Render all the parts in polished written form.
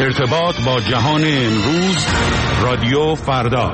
ارتباط با جهان امروز، رادیو فردا.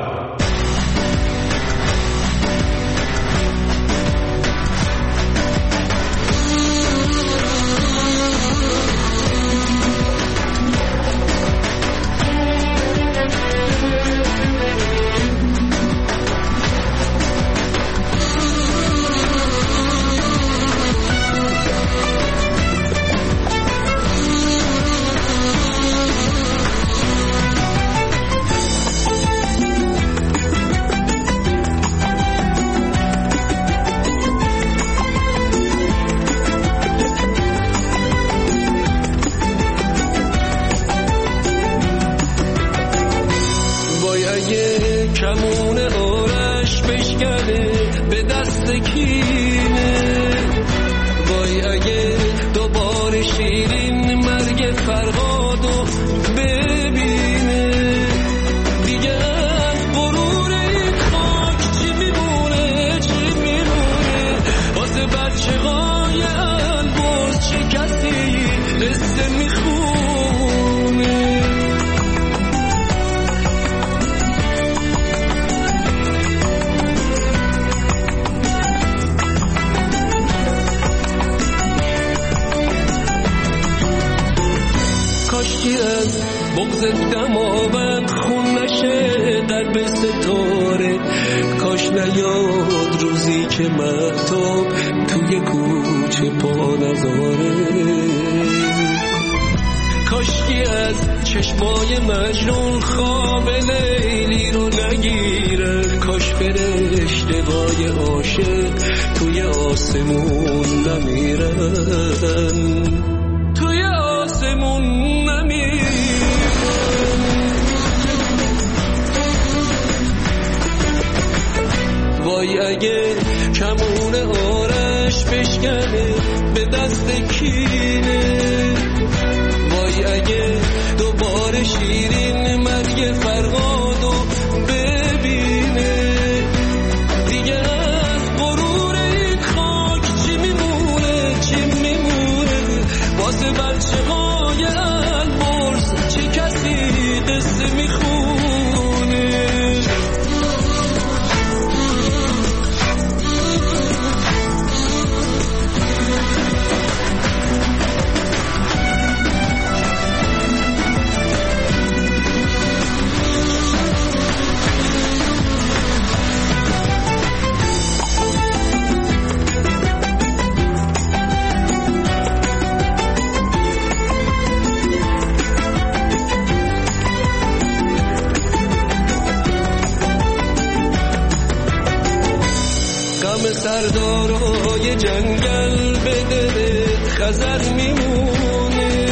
سردارای جنگل به دلت خزر میمونه،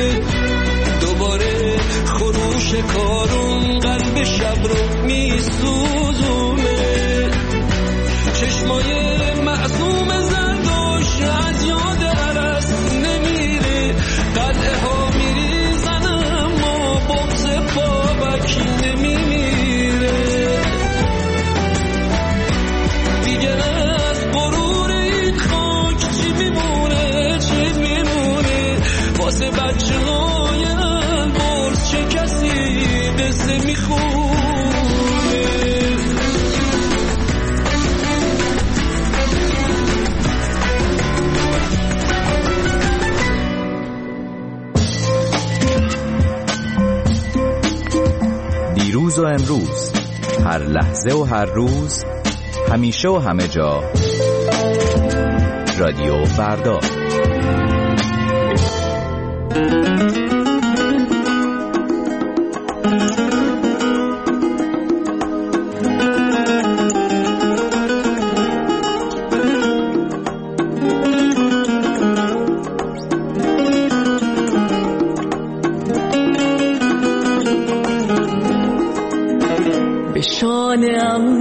دوباره خروش کارون قلب شب رو میسوزونه، چشمای معصوم زرداش از یاد عرس نمیره، قلعه ها میریزن اما بغض بابک نمیمیره، دیگه از غرور این خاک چی میمونه واسه بچه های البرز چه کسی قصه میخونه. دیروز و امروز، هر لحظه و هر روز، همیشه و همه جا، رادیو فردا. به شانه‌ام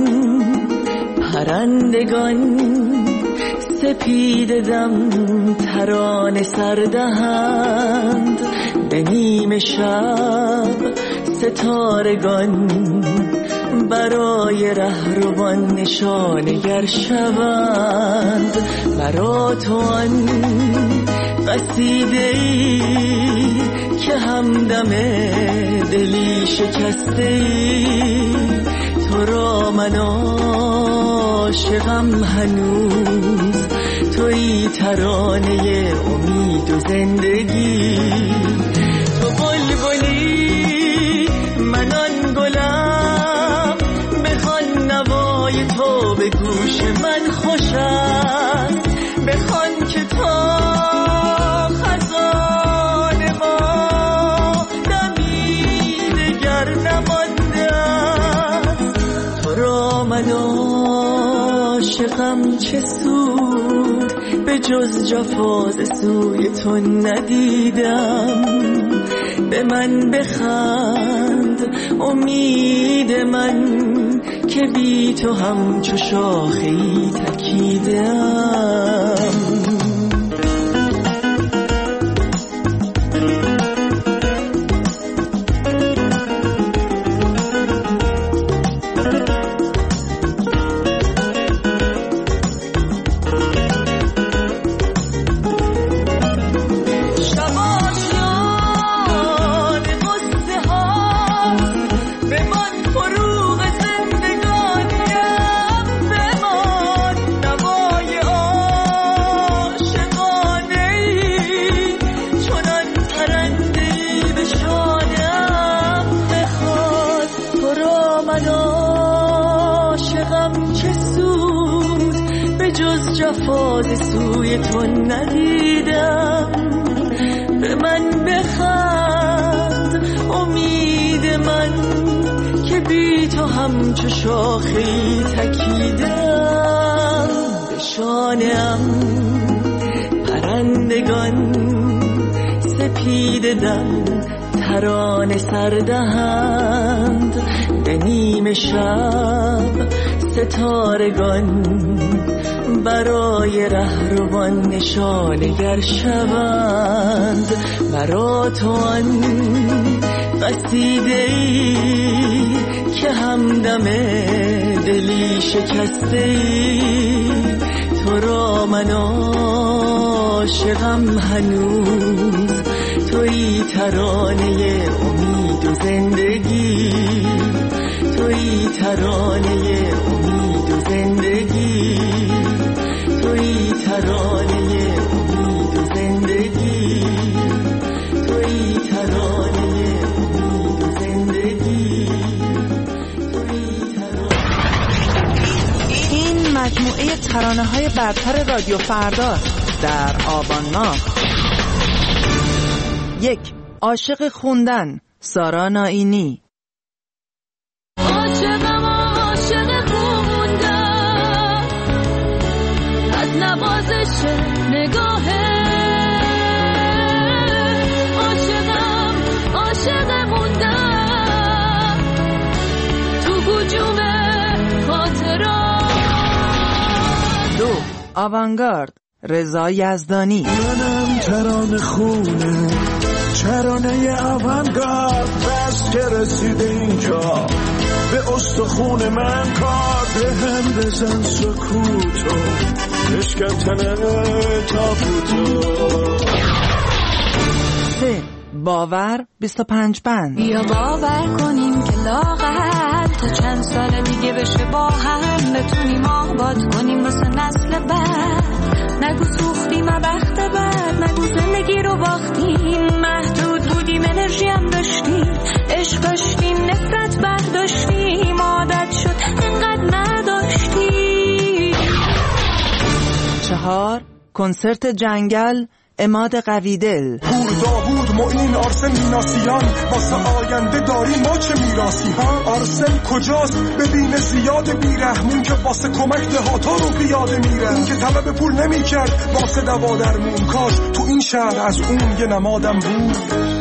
پرندگان سپید دم ترانه سردهند، به نیمه شب ستارگان برای رهروان نشانه گر شوند، برا تو آن قصیده‌ای که همدم دلی شکسته ای، تو را من عاشقم هنوز، تویی ترانه امید و زندگی. تو بلبلی من آن گلم، بخوان نوای تو به گوش من خوش است، بخوان که تا خزان ما دمی دگر نمانده است. تو را من عاشقم چه سود، به جز جفا ز سوی تو ندیدم. به من بخند امید من، که بی تو همچو شاخه‌ای تکیدم. جفاز سوی تو ندیدم. به من بخند امید من، که بی تو همچو شاخه‌ای تکیدم. به شانه‌ام پرندگان سپیده دم ترانه سردهند، به نیمه شب ستارگان برای رهروان نشانگر شوند. مرا تو آن قصیده‌ای که همدم دلی شکسته ای، تو را من عاشقم هنوز، تویی ترانه امید و زندگی، تویی ترانه امید و زندگی، تویی ترانه امید و زندگی، تویی ترانه امید و زندگی، تویی ترانه. این مجموعه ترانه‌های برتر رادیو فردا در آبان ماه. 1. عاشق خوندن، سارا نائینی. عاشق خوندن، از نوازش نگاهه. عاشق موندن تو هجوم خاطرات. 2. آوانگارد، رضا یزدانی. منم ترانه خونه، ترانه آوانگارد، بس که رسیده اینجا به استخون من کار. به هم بزن سکوتو، بشکن تنه تابوتو. 3. باور 25 بند. بیا باور کنیم که لاغر تا چند سال دیگه بشه با هم بتونیم آباد کنیم واسه نسل بعد. نگو سوختیم بخت بعد، نگو زندگی رو باختیم، محدود بودیم انرژی هم داشتیم، عشق داشتیم نفرت برداشتیم، عادت شد انقدر نداشتیم. 4. کنسرت جنگل، عماد قویدل. پور داوود معین آرسن میناسیان، واسه آینده داریم ما چه میراسی ها. آرسن کجاست؟ ببین زیاد بیرحمون که واسه کمک دهاتا رو پیاده میره. اون که طلب پول نمیکرد واسه دوا درمون، کاش تو این شهر از اون یه نمادم بود.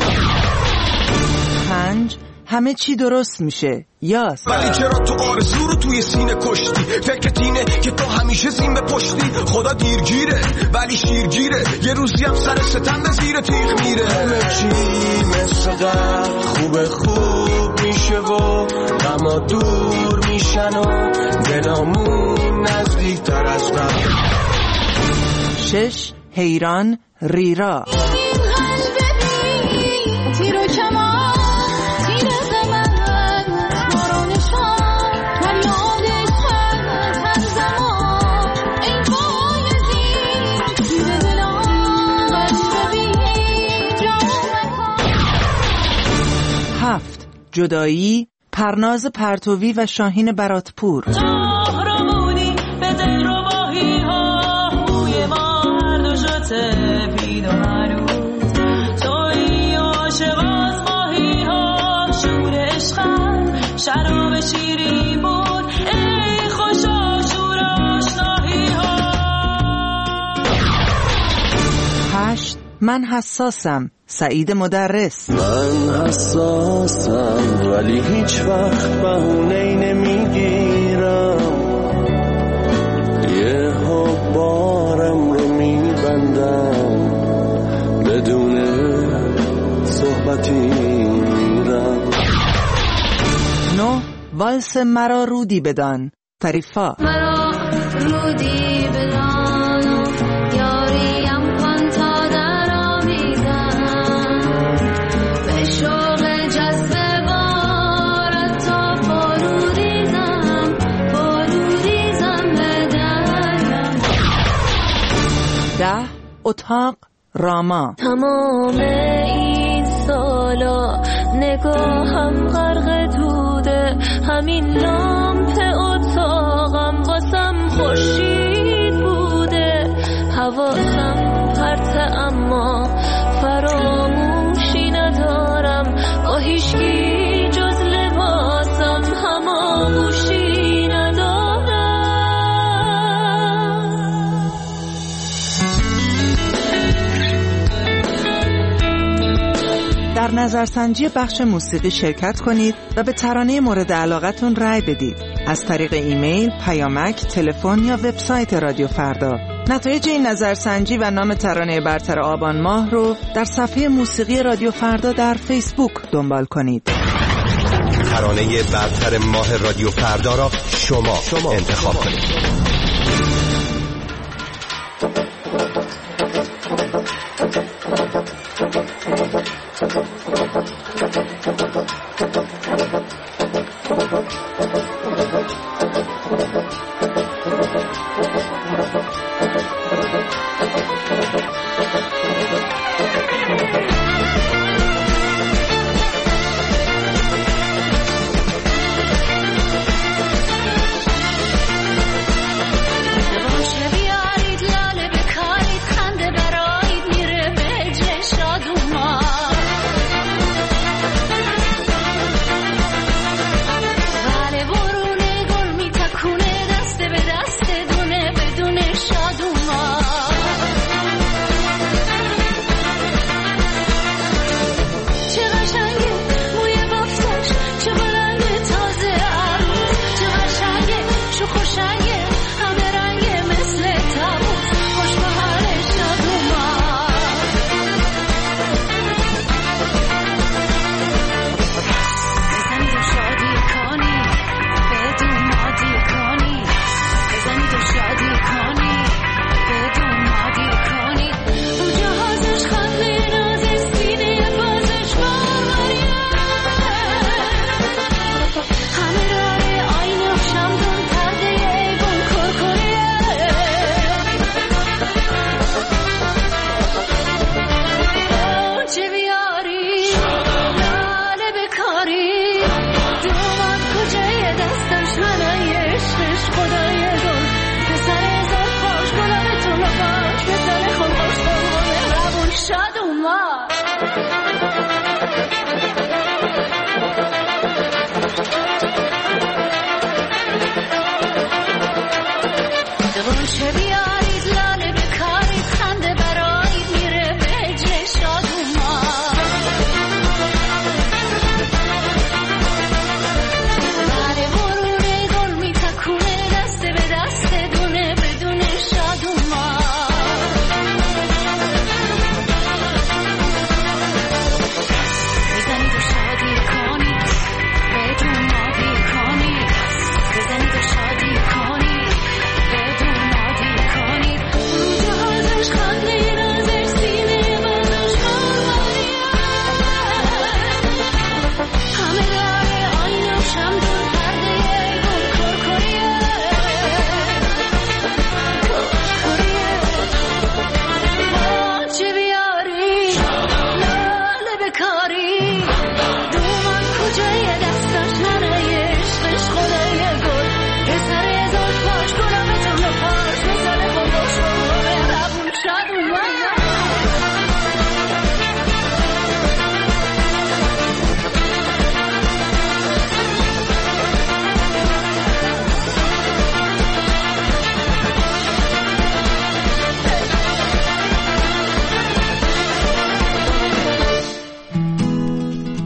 5. همه چی درست میشه، یاس. ولی چرا تو آرزو رو توی سینه کشتی؟ فکرت اینه که تو همیشه زین به پشتی. خدا دیرگیره ولی شیرگیره، یه روزی هم سر ستم به زیر تیغ میره. همه چی مثل قبل خوب میشه و غما دور میشن و دلامون نزدیک تر از قبل. 6. حیران، ریرا. این قلب بی 7. جدایی، پرناز پرتوی و شاهین براتپور. قهرمونی به دلرباهی ها بوی ما هر دو شده پید و هنوز توی عاشق از ماهی ها شور عشقم شراب شیرین بود ای خوشا شور آشناهی ها. 8. من حساسم، سعید مدرس. من حساسم ولی هیچ وقت بهونه‌ای نمیگیرم، یه بارم رو میبندم بدون صحبتی میرم. 9. والس مرا رودی بدان، فریفا. مرا رودی بدان یاریم کن تا در آمیزم به شوق جذب بارت تا پاروریزم به درم. 10. اتاق راما. تمام این سالا نگاهم غرق دوده، همین لامپ اتاقم واسم خورشید بوده، حواسم پرته اما فراموشی ندارم، با هیچکی جز لباسم هماغوشی ندارم. در نظرسنجی بخش موسیقی شرکت کنید و به ترانه مورد علاقتون رأی بدید از طریق ایمیل، پیامک، تلفن یا وبسایت رادیو فردا. نتایج این نظرسنجی و نام ترانه برتر آبان ماه رو در صفحه موسیقی رادیو فردا در فیسبوک دنبال کنید. ترانه برتر ماه رادیو فردا را شما انتخاب کنید.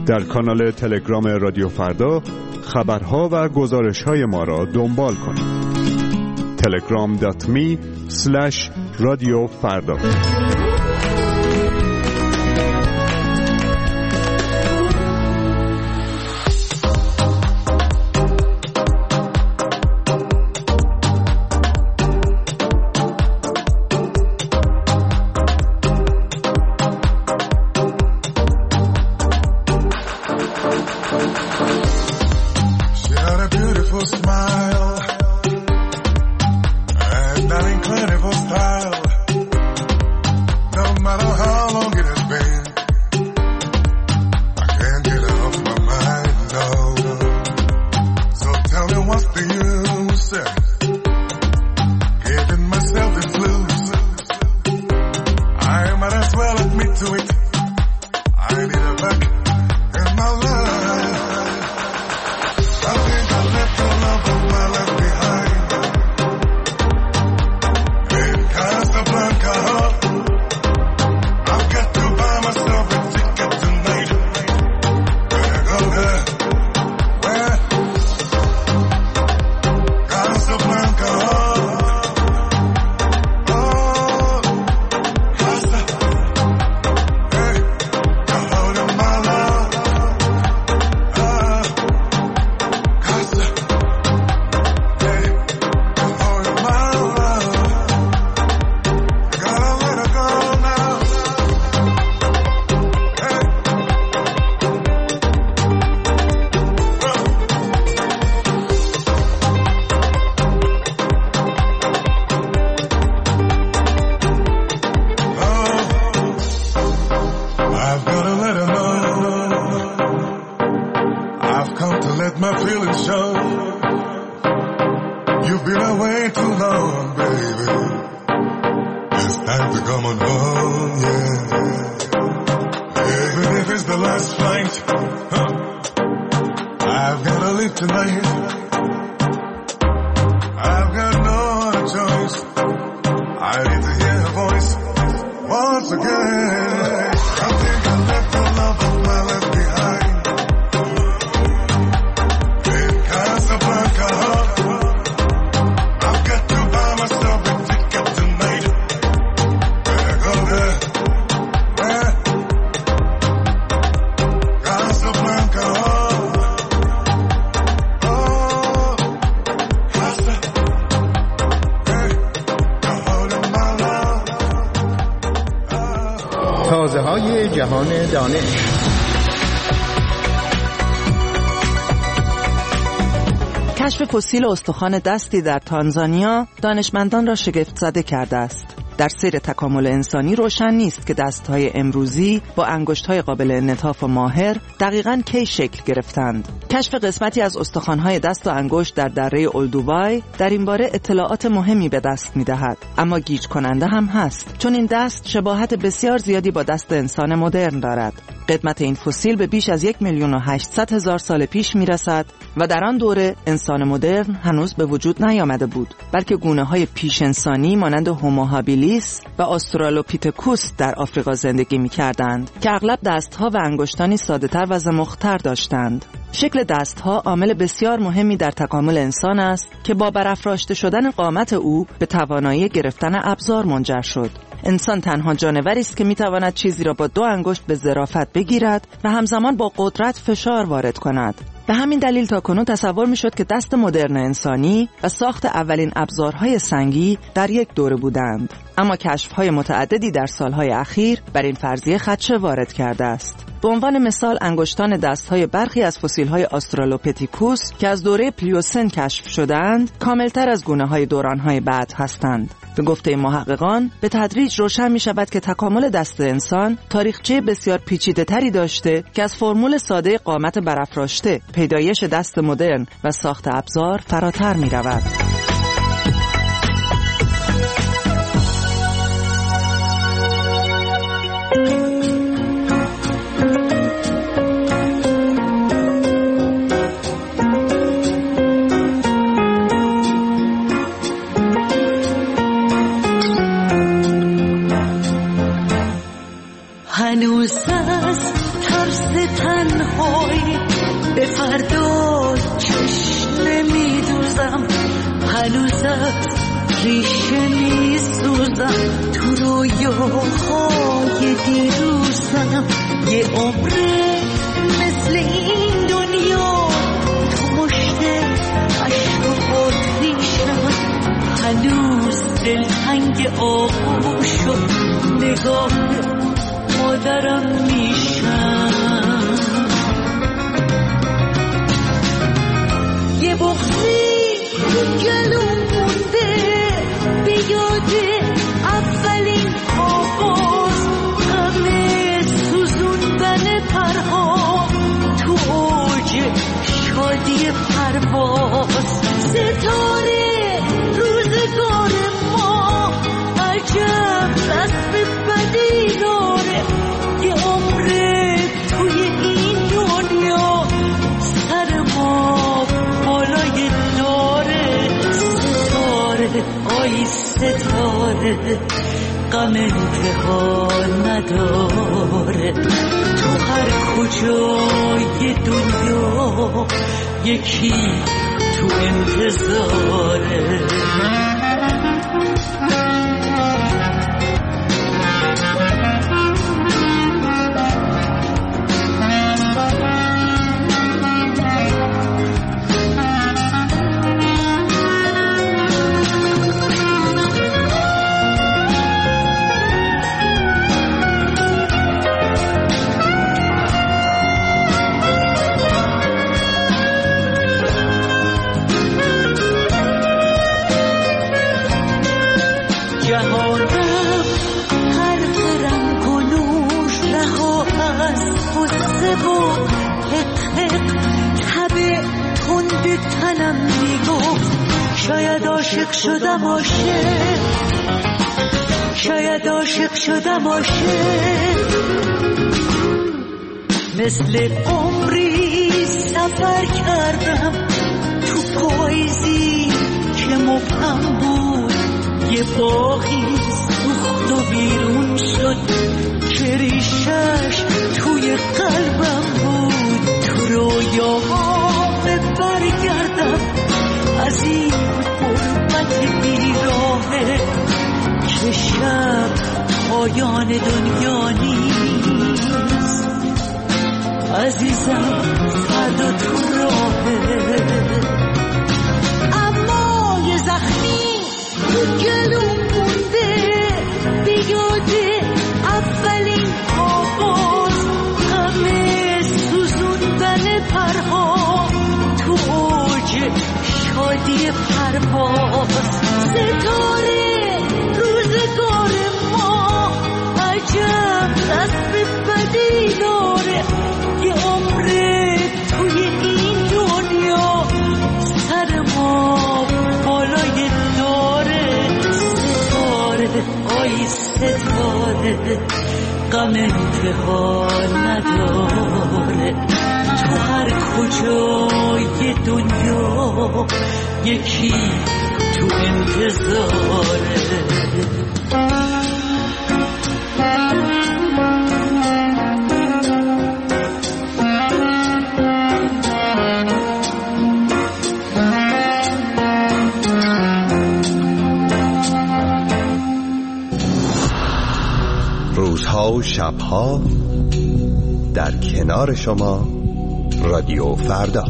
در کانال تلگرام رادیو فردا خبرها و گزارش‌های ما را دنبال کنید. telegram.me/radiofarda. تازه‌های جهان دانش. کشف فسیل استخوان دستی در تانزانیا دانشمندان را شگفت زده کرده است. در سیر تکامل انسانی روشن نیست که دست‌های امروزی با انگشت‌های قابل انعطاف و ماهر دقیقاً کی شکل گرفتند. کشف قسمتی از استخوان‌های دست و انگشت در دره اولدوبای در این باره اطلاعات مهمی به دست می‌دهد، اما گیج کننده هم هست، چون این دست شباهت بسیار زیادی با دست انسان مدرن دارد. قدمت این فسیل به بیش از 1,800,000 سال پیش میرسد و در آن دوره انسان مدرن هنوز به وجود نیامده بود، بلکه گونه‌های پیش انسانی مانند هومو هابیلیس و آسترالوپیتکوس در آفریقا زندگی می‌کردند که اغلب دست‌ها و انگشتانی ساده‌تر و زمخت‌تر داشتند. شکل دست‌ها عامل بسیار مهمی در تکامل انسان است که با برافراشته شدن قامت او به توانایی گرفتن ابزار منجر شد. انسان تنها جانوری است که می‌تواند چیزی را با 2 انگشت به ظرافت بگیرد و همزمان با قدرت فشار وارد کند. به همین دلیل تاکنون تصور می‌شد که دست مدرن انسانی و ساخت اولین ابزارهای سنگی در یک دوره بودند. اما کشف‌های متعددی در سال‌های اخیر بر این فرضیه خدشه وارد کرده است. به عنوان مثال انگشتان دست‌های برخی از فسیل‌های آسترالوپیتکوس که از دوره پلیوسن کشف شدند، کاملتر از گونه‌های دوران‌های بعد هستند. به گفته محققان به تدریج روشن می‌شود که تکامل دست انسان تاریخچه بسیار پیچیده‌تری داشته که از فرمول ساده قامت برافراشته، پیدایش دست مدرن و ساخت ابزار فراتر می‌رود. هنوز از ترس تنها پای به فردا چشم نمیدوزم، هنوز از ریشه میسوزم، تو رویاهای دیروزم. یه عمره مثل این دنیا تو مشت عشق و آتیشم، هنوز دلتنگ آغوش و نگاه مادرم میشم. یه بغضی گلوم مونده به یاد اولین آواز، همه سوزوندن پرها تو اوج شادی پرواز. ستاره روزگار ما عجب دست بدی داره، یه عمره توی این دنیا سر ما بالای داره. ستاره آی ستاره غم انتها نداره، تو هر کجای دنیا یکی تو انتظاره. شاید عاشق شدم مثل عمری سفر کردم تو پاییزی که مبهم بود، یه باغی سوخت و بیرون شد که ریشش توی قلبم بود. تو رویاهام برگردم از این غربت بیراهه که شب پایان دنیا نیست. عزیزم فردا تو راهه، اما یه زخمی تو گلوم مونده به یاد اولین آواز، همه سوزوندن پرها تو اوج شادی پرواز. ستاره روزگار ما عجب دست بدی داره، یه عمره توی این دنیا سر ما بالای داره. ستاره آی ستاره غم انتها نداره، تو هر کجای دنیا یکی تو انتظاره. روزها و شبها در کنار شما رادیو فردا.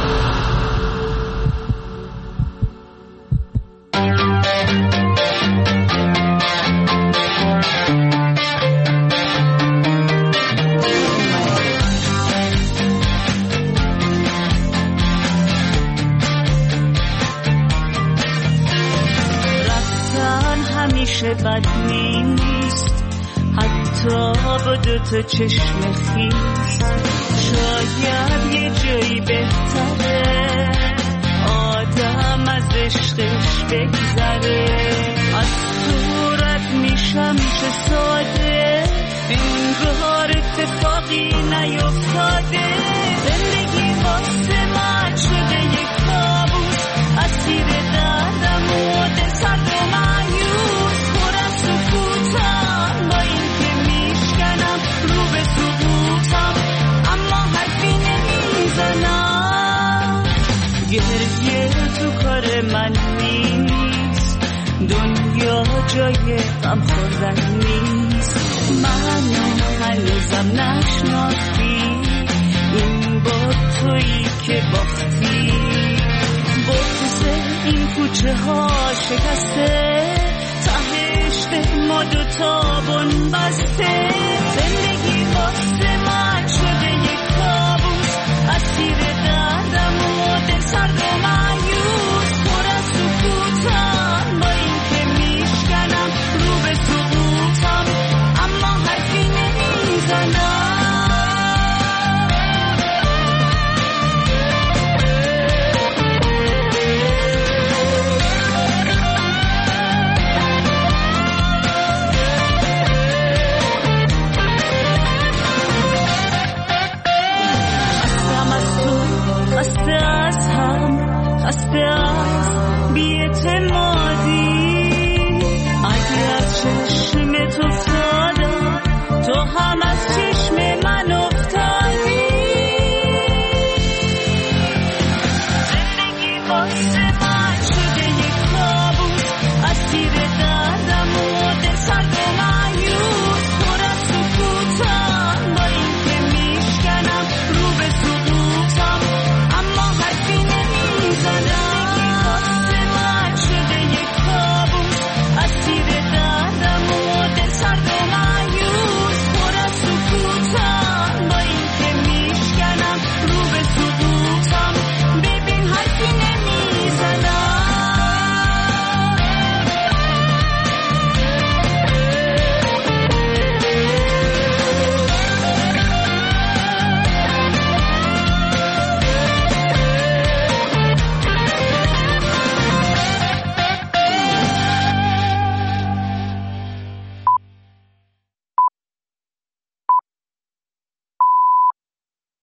رفتن همیشه بد نیست، حتی با دوتا چشم خیس. شاید یه جایی بهتره آدم از عشقش بگذره، از صورت میشم چه ساده انگار اتفاقی نیفتاده. زندگی واسه من شده یک کابوس، اسیر دردم و دل سرد و مایوس. پر از سکوتم با این که میشکنم رو به سقوطم، اما حرفی کار من نیست، دنیا جای غم خوردن نیست. منو هنوزم نشناختی، این با تویی که باختی. بغض این کوچه ها شکسته، تهشت ما دوتا بن بسته.